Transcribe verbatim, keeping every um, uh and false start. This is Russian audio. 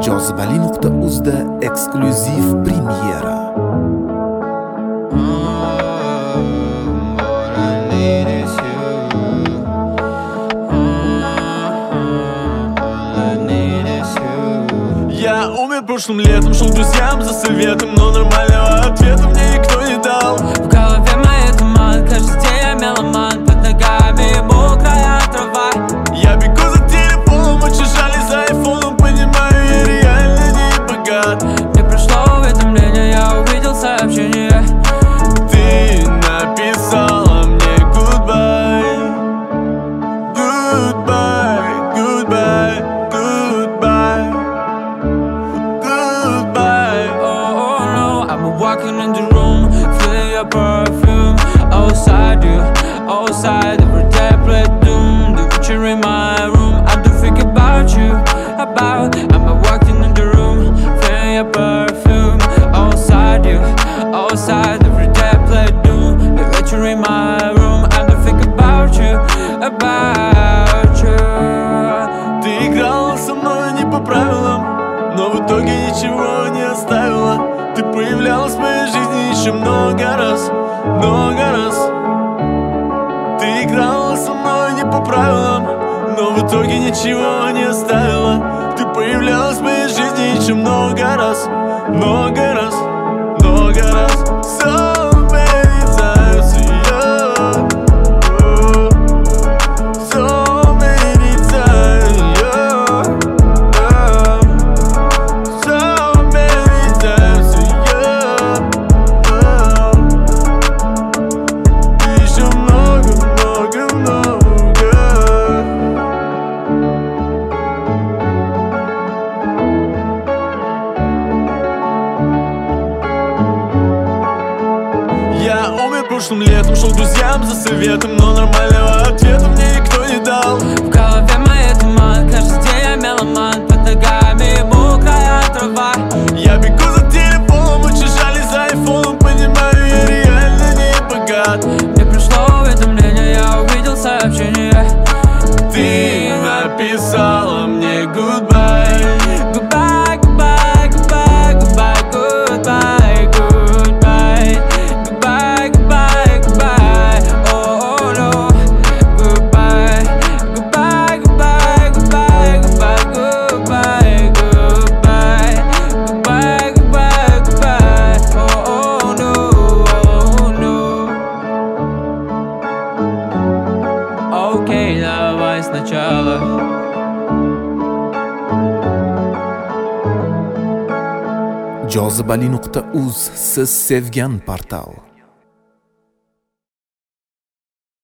jozibali nuqta uzda eksklyuziv premyera. Я умер прошлым летом, шел к друзьям за советом, но нормального ответа мне никто не дал. В голове моей туман, каждый день я меломан, под ногами мокрая трава. Я бегу за телефоном, очень жаль за айфоном, понимаю, я реально не богат. Мне пришло уведомление, я увидел сообщение. Ты написала мне goodbye, goodbye, goodbye, goodbye, goodbye. Oh, oh no, I'm walking in the room, feeling your perfume. Outside you, outside every day I play doom. The picture in my room, I do think about you, about. I'm walking in the room, feeling your perfume. Outside you, outside every day I play doom. The picture in my room, I do think about you, about you. Ты играла со мной не по правилам, но в итоге ничего не оставила. Ты появлялась в моей жизни еще много раз, много раз. Ты играла со мной не по правилам, но в итоге ничего не оставила. Ты появлялась в моей жизни еще много раз, много раз, много раз. So many times, yeah. Oh, so many times, yeah. Yeah. So many times, yeah. Yeah. Еще много, много, много. Я умер прошлым летом, шел к друзьям за советом, но нормального ответа мне никто не дал. В голове моей туман, каждый день я меломан, под ногами мокрая трава. Я бегу за телефоном, очень жаль за айфоном, понимаю, я реально не богат. Мне пришло уведомление, я увидел сообщение. Ты написала мне goodbye, Goodbye, goodbye, goodbye, goodbye, goodbye, goodbye, goodbye, goodbye, goodbye. Oh, oh no. Goodbye, goodbye, goodbye, goodbye, goodbye, goodbye, goodbye, goodbye, goodbye, goodbye. Oh, oh no, oh no. Окей, давай сначала. jozibali nuqta uz siz sevgan portal.